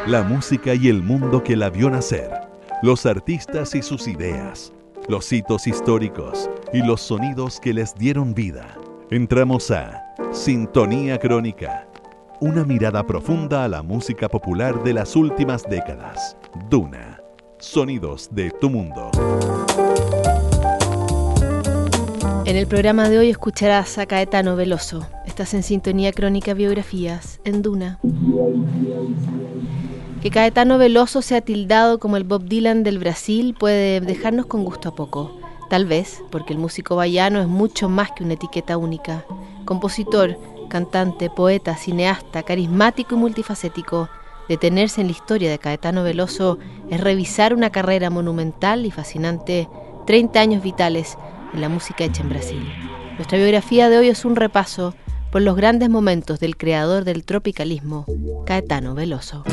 La música y el mundo que la vio nacer, los artistas y sus ideas, los hitos históricos y los sonidos que les dieron vida. Entramos a Sintonía Crónica, una mirada profunda a la música popular de las últimas décadas. Duna, sonidos de tu mundo. En el programa de hoy escucharás a Caetano Veloso. Estás en Sintonía Crónica Biografías, en Duna. Que Caetano Veloso sea tildado como el Bob Dylan del Brasil puede dejarnos con gusto a poco. Tal vez porque el músico baiano es mucho más que una etiqueta única. Compositor, cantante, poeta, cineasta, carismático y multifacético. Detenerse en la historia de Caetano Veloso es revisar una carrera monumental y fascinante, 30 años vitales en la música hecha en Brasil. Nuestra biografía de hoy es un repaso por los grandes momentos del creador del tropicalismo, Caetano Veloso.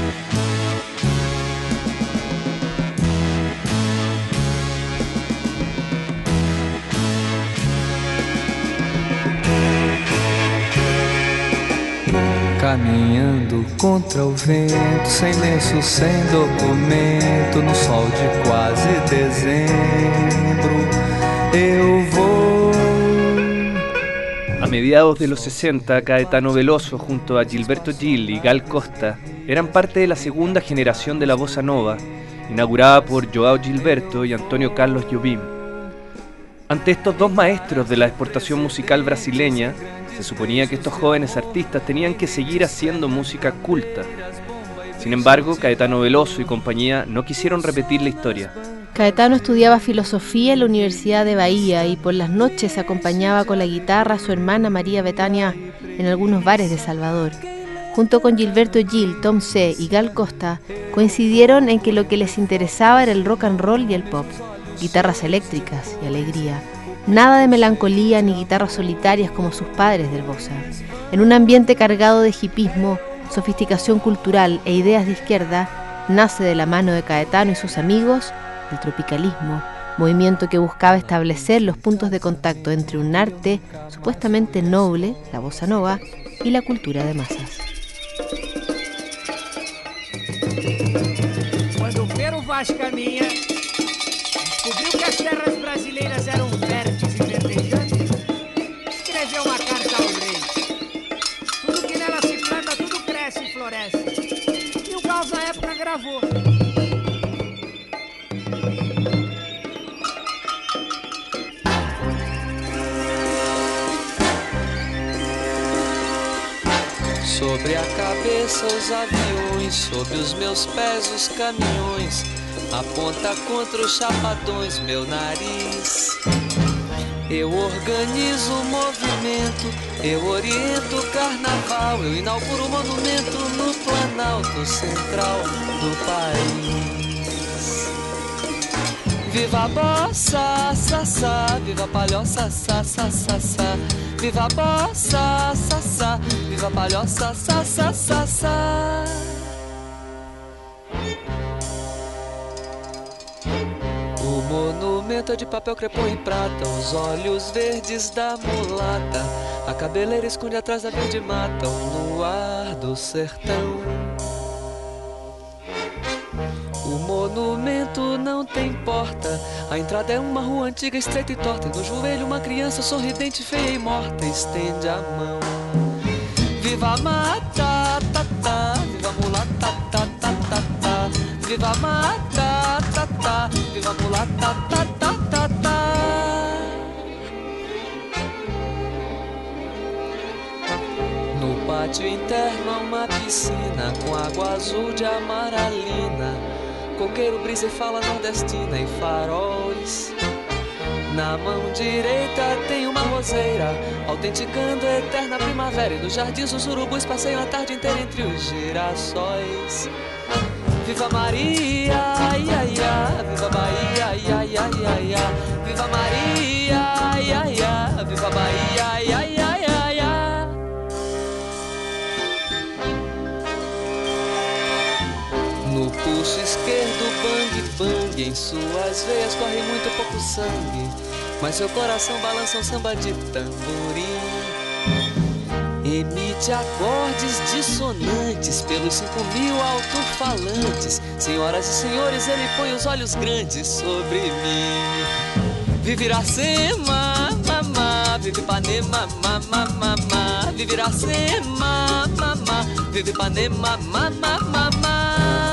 Caminhando contra o vento, sem lenço, sem documento, no sol de quase dezembro, eu vou. A mediados de los 60, Caetano Veloso junto a Gilberto Gil y Gal Costa eran parte de la segunda generación de la bossa nova, inaugurada por João Gilberto y Antonio Carlos Jobim. Ante estos dos maestros de la exportación musical brasileña, se suponía que estos jóvenes artistas tenían que seguir haciendo música culta. Sin embargo, Caetano Veloso y compañía no quisieron repetir la historia. Caetano estudiaba filosofía en la Universidad de Bahía y por las noches acompañaba con la guitarra a su hermana María Betania en algunos bares de Salvador. Junto con Gilberto Gil, Tom C. y Gal Costa, coincidieron en que lo que les interesaba era el rock and roll y el pop, guitarras eléctricas y alegría. Nada de melancolía ni guitarras solitarias como sus padres del bossa. En un ambiente cargado de hipismo, sofisticación cultural e ideas de izquierda, nace de la mano de Caetano y sus amigos el tropicalismo, movimiento que buscaba establecer los puntos de contacto entre un arte supuestamente noble, la bossa nova, y la cultura de masas. Quando Pero Vaz caminha, descobriu que as terras brasileiras eram férteis e verdejantes, escreveu uma carta ao rei. Tudo que nela se planta, tudo cresce e floresce. E o Gauss, na época, gravou. Sobre a cabeça os aviões, sob os meus pés os caminhões, aponta contra os chapadões meu nariz. Eu organizo o movimento, eu oriento o carnaval, eu inauguro o monumento no Planalto Central do país. Viva a bossa, sassá, viva a palhoça, sassá, sassá. Viva a bossa, sassá, viva a palhoça, sassá, sassá. O monumento é de papel crepom e prata, os olhos verdes da mulata, a cabeleira esconde atrás da verde mata, o luar do sertão. O monumento não tem porta, a entrada é uma rua antiga, estreita e torta, e no joelho uma criança sorridente, feia e morta, estende a mão. Viva a mata, tá, tá, viva a mulata, tá, tá, tá, tá. Viva a mata, tá, tá, viva a mulata, tá, tá, tá, tá. No pátio interno há uma piscina com água azul de amaralina, coqueiro, brisa e fala nordestina e faróis. Na mão direita tem uma roseira, autenticando a eterna primavera, e nos jardins os urubus passeiam a tarde inteira entre os girassóis. Viva Maria, ai, ai, ai, viva Bahia, ai, ai, ai, ai, ai. Viva Maria, ai, ai, ai, viva Bahia, ai, ai, ai, ai, ai. No pulso esquerdo, bang, bang, em suas veias corre muito pouco sangue, mas seu coração balança um samba de tamborim. Emite acordes dissonantes pelos 5.000 alto-falantes. Senhoras e senhores, ele põe os olhos grandes sobre mim. Vive Iracema, mamá, vive Ipanema, mamá, mamá. Vive Iracema, mamá, vive Ipanema, mamá, mamá.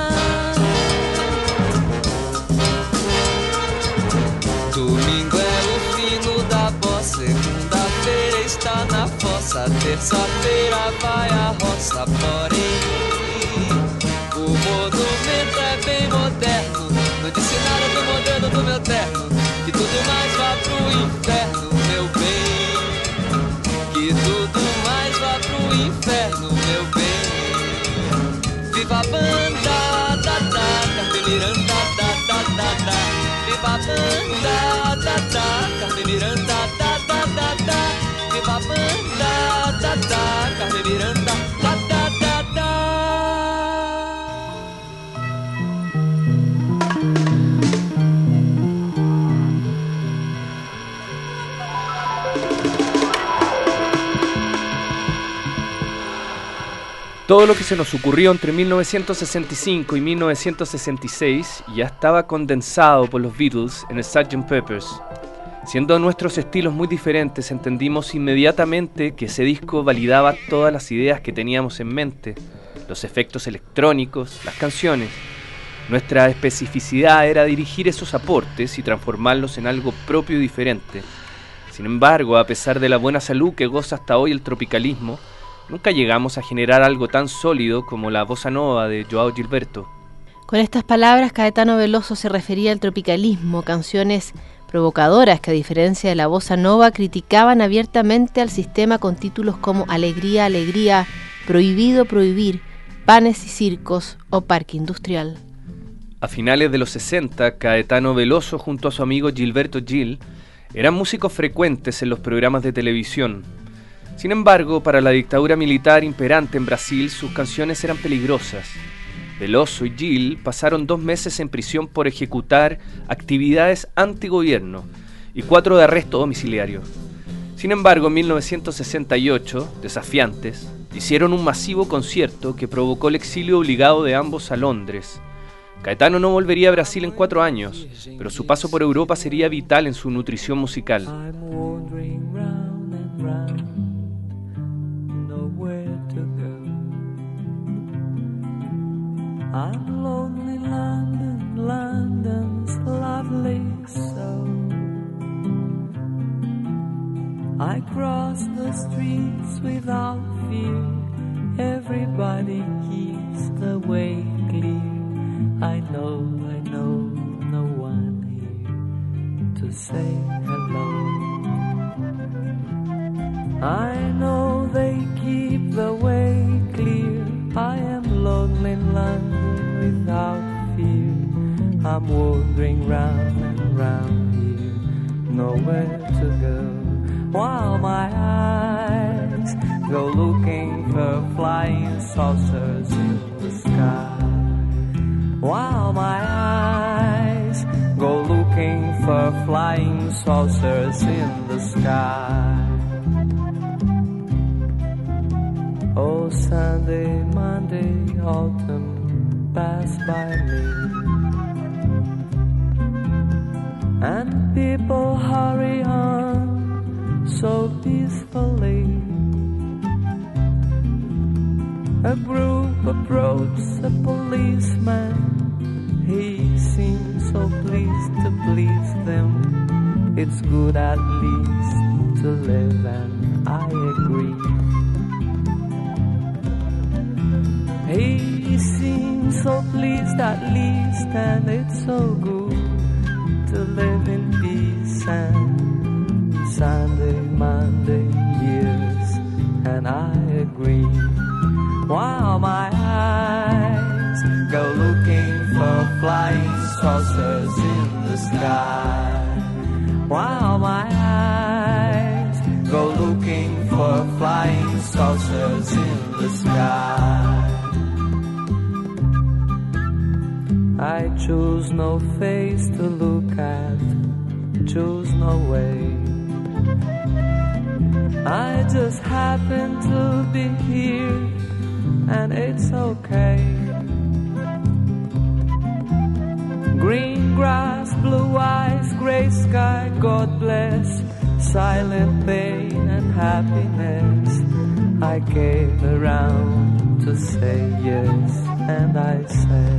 Domingo é o fino da bossa, segunda-feira está na fossa, terça-feira vai à roça, porém o monumento é bem moderno, no dicionário do modelo do meu terno, que tudo mais vá pro inferno, meu bem, que tudo mais vá pro inferno, meu bem. Viva a banda, da, da, Carmen Miranda, da, da, da, da. Viva a banda, da, da, Carmen Miranda, da, da, da, da. Viva a banda, da, da, Carmen Miranda, da, da, da, da. Todo lo que se nos ocurrió entre 1965 y 1966 ya estaba condensado por los Beatles en el Sgt. Pepper's. Siendo nuestros estilos muy diferentes, entendimos inmediatamente que ese disco validaba todas las ideas que teníamos en mente, los efectos electrónicos, las canciones. Nuestra especificidad era dirigir esos aportes y transformarlos en algo propio y diferente. Sin embargo, a pesar de la buena salud que goza hasta hoy el tropicalismo, nunca llegamos a generar algo tan sólido como la bossa nova de João Gilberto. Con estas palabras, Caetano Veloso se refería al tropicalismo, canciones provocadoras que, a diferencia de la bossa nova, criticaban abiertamente al sistema con títulos como Alegría, Alegría, Prohibido, Prohibir, Panes y Circos o Parque Industrial. A finales de los 60, Caetano Veloso junto a su amigo Gilberto Gil eran músicos frecuentes en los programas de televisión. Sin embargo, para la dictadura militar imperante en Brasil, sus canciones eran peligrosas. Veloso y Gil pasaron 2 meses en prisión por ejecutar actividades antigobierno y 4 de arresto domiciliario. Sin embargo, en 1968, Desafiantes hicieron un masivo concierto que provocó el exilio obligado de ambos a Londres. Caetano no volvería a Brasil en 4 años, pero su paso por Europa sería vital en su nutrición musical. I'm lonely London, London's lovely so. I cross the streets without fear, everybody keeps the way clear. I know no one here to say hello. I know they keep the way clear. I am lonely in London without fear. I'm wandering round and round here, nowhere to go. While my eyes go looking for flying saucers in the sky. While my eyes go looking for flying saucers in the sky. Oh, Sunday, Monday, autumn pass by me, and people hurry on so peacefully. A group approaches a policeman. He seems so pleased to please them. It's good at least to live, and I agree. He seems so pleased at least, and it's so good to live in peace. And Sunday, Monday, years, and I agree. While my eyes go looking for flying saucers in the sky. While my eyes go looking for flying saucers in the sky. I choose no face to look at, choose no way. I just happen to be here, and it's okay. Green grass, blue eyes, gray sky, God bless. Silent pain and happiness. I came around to say yes, and I say.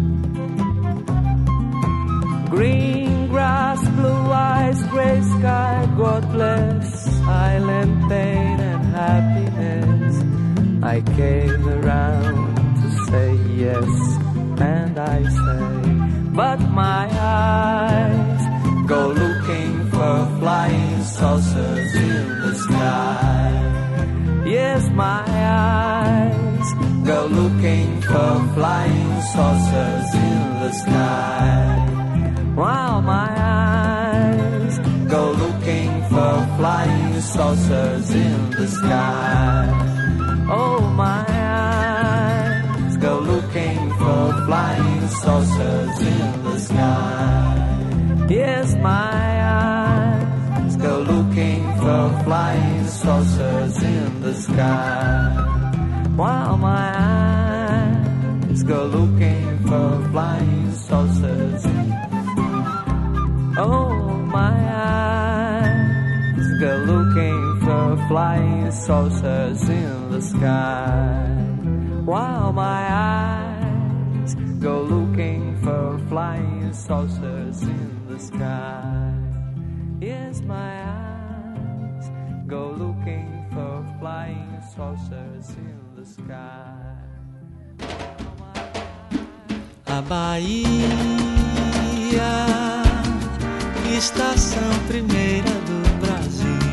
Green grass, blue eyes, gray sky, God bless. Silent pain and happiness. I came around to say yes, and I say. But my eyes go looking for flying saucers in the sky. Yes, my eyes go looking for flying saucers in the sky. While my eyes go looking for flying saucers in the sky. Oh, my eyes go looking for flying saucers in the sky. Yes, my eyes go looking for flying saucers in the sky. While my eyes go looking for flying saucers. Oh, my eyes go looking for flying saucers in the sky. While my eyes go looking for flying saucers in the sky. Yes, my eyes go looking for flying saucers in the sky. A Bahia, estação primeira do Brasil.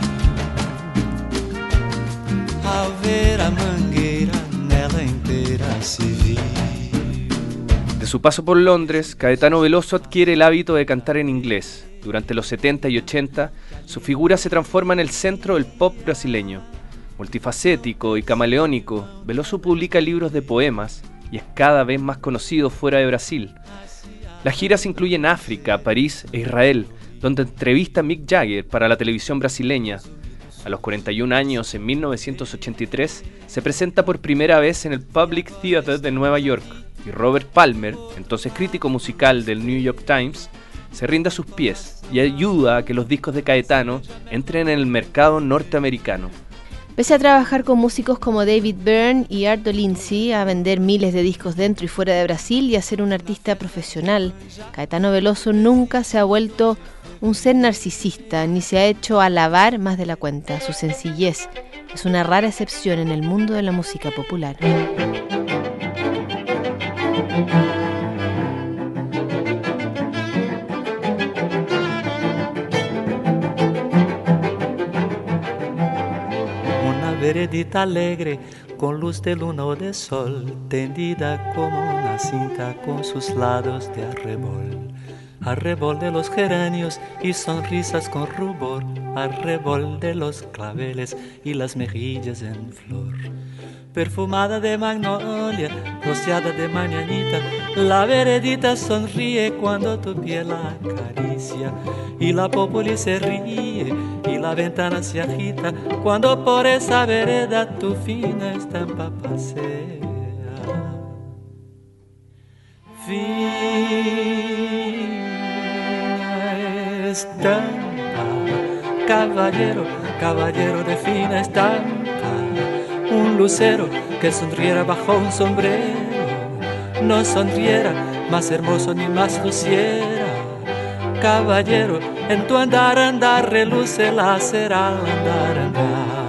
Ao ver a mangueira, nela inteira se viu. De su paso por Londres, Caetano Veloso adquiere el hábito de cantar en inglés. Durante los 70 y 80, su figura se transforma en el centro del pop brasileño. Multifacético y camaleónico, Veloso publica libros de poemas y es cada vez más conocido fuera de Brasil. Las giras incluyen África, París e Israel, donde entrevista a Mick Jagger para la televisión brasileña. A los 41 años, en 1983, se presenta por primera vez en el Public Theater de Nueva York, y Robert Palmer, entonces crítico musical del New York Times, se rinde a sus pies y ayuda a que los discos de Caetano entren en el mercado norteamericano. Pese a trabajar con músicos como David Byrne y Arto Lindsay, a vender miles de discos dentro y fuera de Brasil y a ser un artista profesional, Caetano Veloso nunca se ha vuelto un ser narcisista, ni se ha hecho alabar más de la cuenta. Su sencillez es una rara excepción en el mundo de la música popular. Veredita alegre, con luz de luna o de sol, tendida como una cinta con sus lados de arrebol. Arrebol de los geranios y sonrisas con rubor, arrebol de los claveles y las mejillas en flor. Perfumada de magnolia, rociada de mañanita, la veredita sonríe cuando tu piel la acaricia, y la populi se ríe y la ventana se agita cuando por esa vereda tu fina estampa pasea. Fina estampa, caballero, caballero de fina estampa, un lucero que sonriera bajo un sombrero, no sonriera más hermoso ni más luciera. Caballero, en tu andar, andar, reluce la cera al andar, andar.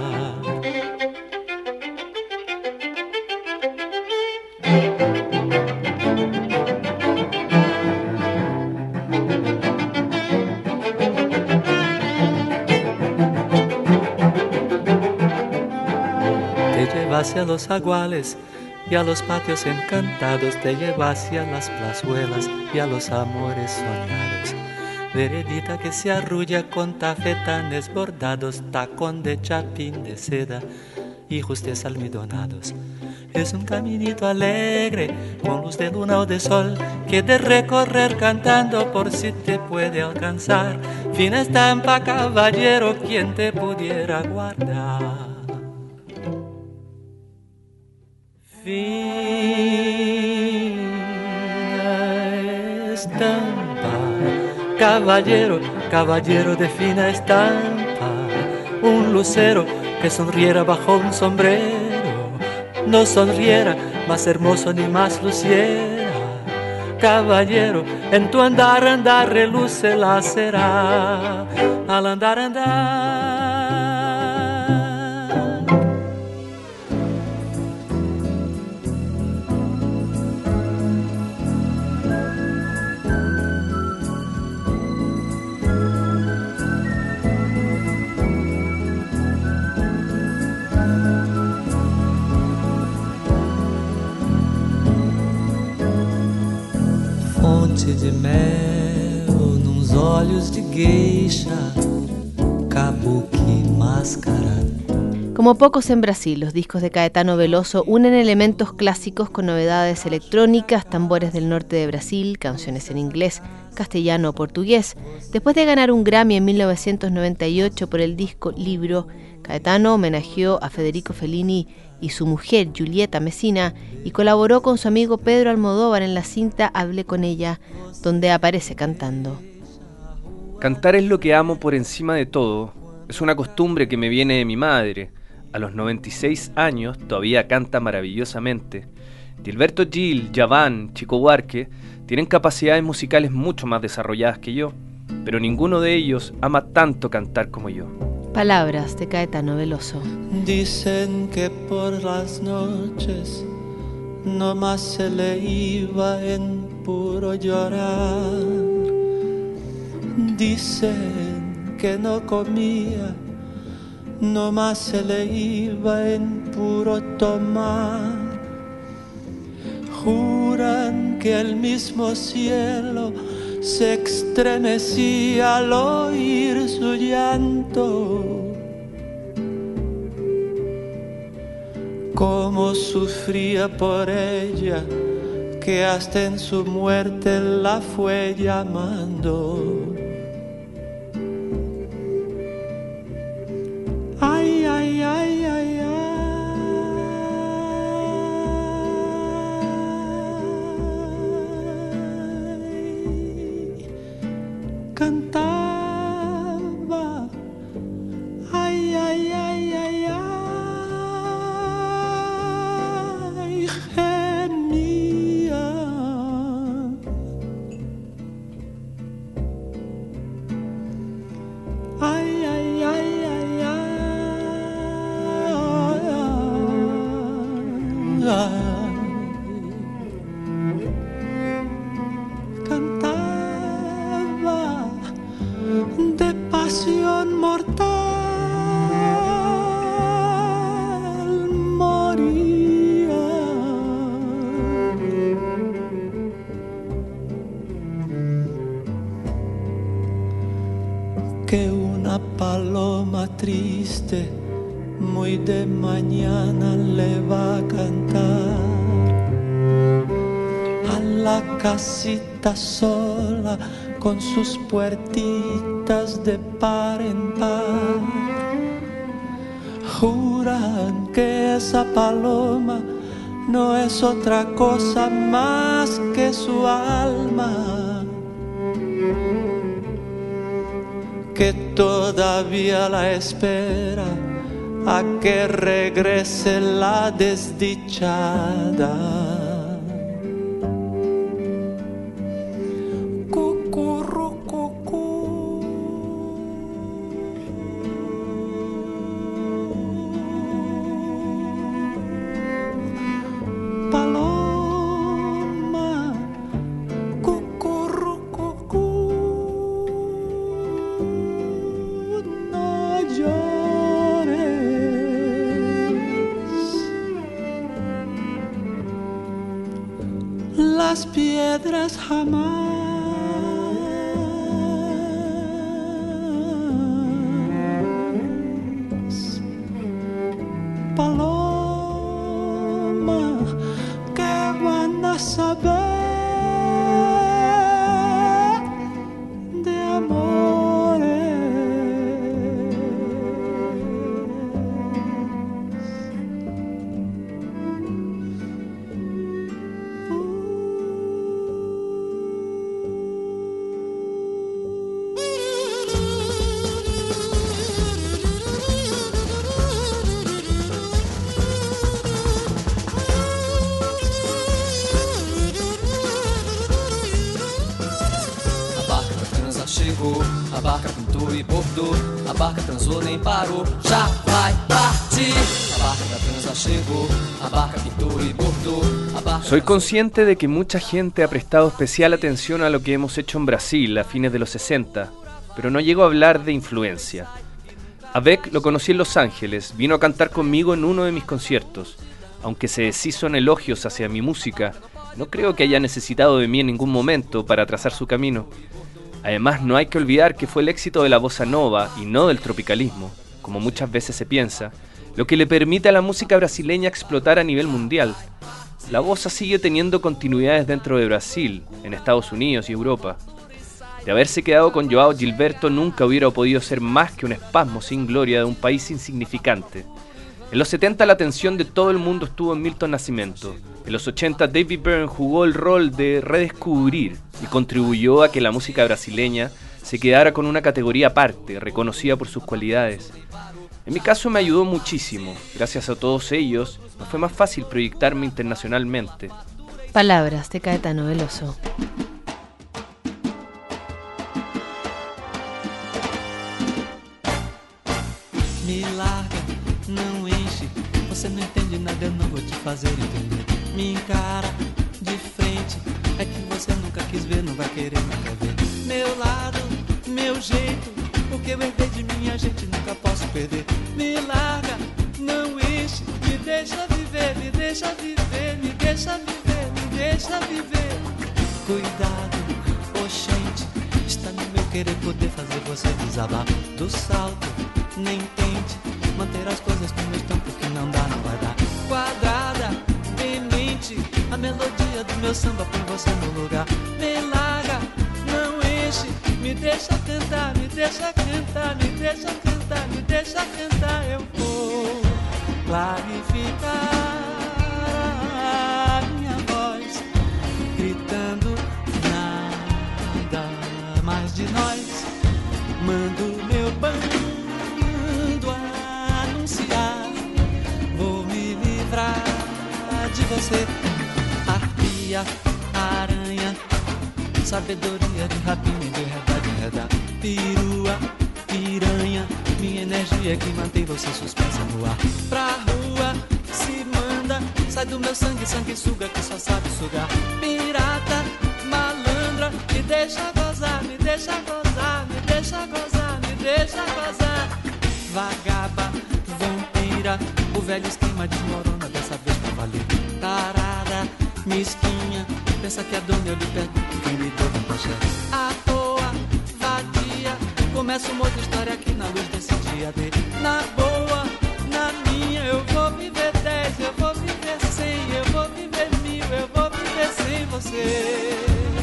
Te llevase a los aguales y a los patios encantados, te llevase a las plazuelas y a los amores soñados. Veredita que se arrulla con tafetanes bordados, tacón de chapín de seda, hijos desalmidonados. es un caminito alegre, con luz de luna o de sol, que de recorrer cantando por si te puede alcanzar. Fina estampa, caballero, quien te pudiera guardar. Fina estampa, caballero, caballero de fina estampa, un lucero que sonriera bajo un sombrero, no sonriera más hermoso ni más luciera. Caballero, en tu andar, andar reluce la cera, al andar, andar. De mel nos olhos de geisha, kabuki máscara. Como pocos en Brasil, los discos de Caetano Veloso unen elementos clásicos con novedades electrónicas, tambores del norte de Brasil, canciones en inglés, castellano o portugués. Después de ganar un Grammy en 1998 por el disco Libro, Caetano homenajeó a Federico Fellini y su mujer Julieta Messina y colaboró con su amigo Pedro Almodóvar en la cinta Hablé con ella, donde aparece cantando. Cantar es lo que amo por encima de todo. Es una costumbre que me viene de mi madre. A los 96 años todavía canta maravillosamente. Gilberto Gil, Djavan, Chico Buarque tienen capacidades musicales mucho más desarrolladas que yo, pero ninguno de ellos ama tanto cantar como yo. Palabras de Caetano Veloso. Dicen que por las noches no más se le iba en puro llorar. Dicen que no comía, no más se le iba en puro tomar. Juran que el mismo cielo se estremecía al oír su llanto. Cómo sufría por ella, que hasta en su muerte la fue llamando. Ay, ay, ay, ay, ay. Cantaba, ay, ay, ay, ay, ay, gemía. Ay, ay, ay, ay, ay, ay. Cantaba de pasión mortal, moría. Que una paloma triste muy de mañana le va a cantar a la casita sola con sus puertitas de par en par. Juran que esa paloma no es otra cosa más que su alma, que todavía la espera a que regrese la desdichada. Las piedras jamás, paloma, a barca pintou e bordou, a barca transou nem parou, já vai partir. A barca da transa chegou, a barca pintou y bordó, a barca... Soy consciente de que mucha gente ha prestado especial atención a lo que hemos hecho en Brasil a fines de los 60, pero no llego a hablar de influencia. A Beck lo conocí en Los Ángeles, vino a cantar conmigo en uno de mis conciertos. Aunque se deshizo en elogios hacia mi música, no creo que haya necesitado de mí en ningún momento para trazar su camino. Además, no hay que olvidar que fue el éxito de la bossa nova y no del tropicalismo, como muchas veces se piensa, lo que le permite a la música brasileña explotar a nivel mundial. La bossa sigue teniendo continuidades dentro de Brasil, en Estados Unidos y Europa. De haberse quedado con João Gilberto nunca hubiera podido ser más que un espasmo sin gloria de un país insignificante. En los 70 la atención de todo el mundo estuvo en Milton Nascimento. En los 80 David Byrne jugó el rol de redescubrir y contribuyó a que la música brasileña se quedara con una categoría aparte, reconocida por sus cualidades. En mi caso me ayudó muchísimo. Gracias a todos ellos, me fue más fácil proyectarme internacionalmente. Palabras de Caetano Veloso. Me larga, não enche, você não entende nada, eu não vou te fazer entender. Me encara de frente, é que você nunca quis ver, não vai querer nunca ver. Meu lado, meu jeito, o que eu herdei de minha gente nunca posso perder. Me larga, não enche, me deixa viver, me deixa viver, me deixa viver, me deixa viver. Cuidado, oxente, está no meu querer poder fazer você desabar do salto. Nem tente manter as coisas como estão, porque não dá, não vai dar. Quadrada, demente, a melodia do meu samba põe você no lugar. Me larga, não enche, me deixa cantar, me deixa cantar, me deixa cantar, me deixa cantar. Eu vou clarificar a minha voz, gritando nada mais de nós. Mando meu bando anunciar, vou me livrar de você. Arpia, aranha, sabedoria de rapina, de enredar. Perua, piranha, minha energia que mantém você suspensa no ar. Pra rua se manda, sai do meu sangue, sangue suga que só sabe sugar. Pirata, malandra, me deixa gozar, me deixa gozar, me deixa gozar, me deixa gozar. Vagaba, vampira, o velho esquema desmorona dessa vez pra valer. Tarada, mesquinha, pensa que é dona, eu lhe pergunto quem lhe deu um poché. À toa, vadia, começa uma outra história aqui na luz desse dia D. Na boa, na minha, eu vou viver 10, eu vou viver 100, eu vou viver 1000, eu vou viver sem você.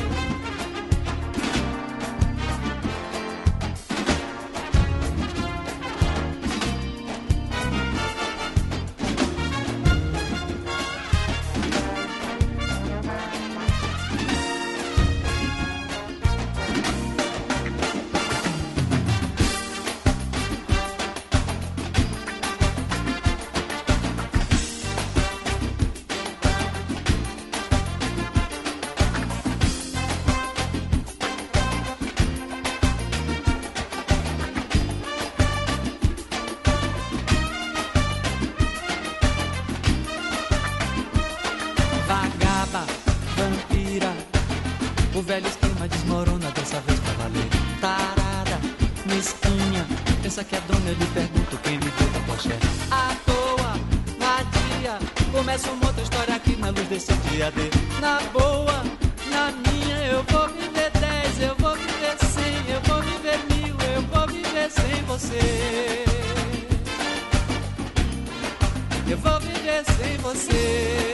O velho esquema desmorona dessa vez pra valer. Tarada, mesquinha, pensa que é dona, eu lhe pergunto quem lhe deu da poché. À toa, vadia, começa uma outra história aqui na luz desse dia D. Na boa, na minha, eu vou viver 10, eu vou viver 100, eu vou viver 1000, eu vou viver sem você. Eu vou viver sem você.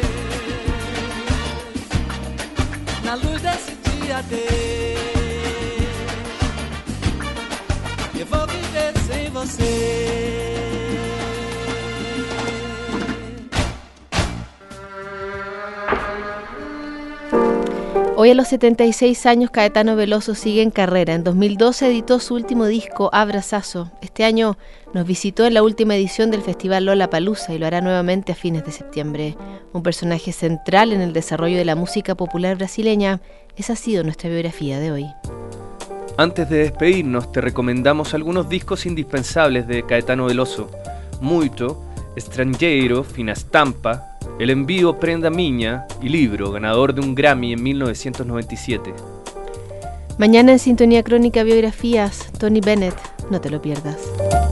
Na luz desse dia D, eu vou viver sem você. Hoy a los 76 años Caetano Veloso sigue en carrera. En 2012 editó su último disco, Abrazazo. Este año nos visitó en la última edición del Festival Lollapalooza y lo hará nuevamente a fines de septiembre. Un personaje central en el desarrollo de la música popular brasileña. Esa ha sido nuestra biografía de hoy. Antes de despedirnos, te recomendamos algunos discos indispensables de Caetano Veloso: Muito, Estrangeiro, Fina Estampa, El Envío, Prenda Miña y Libro, ganador de un Grammy en 1997. Mañana en Sintonía Crónica Biografías, Tony Bennett, no te lo pierdas.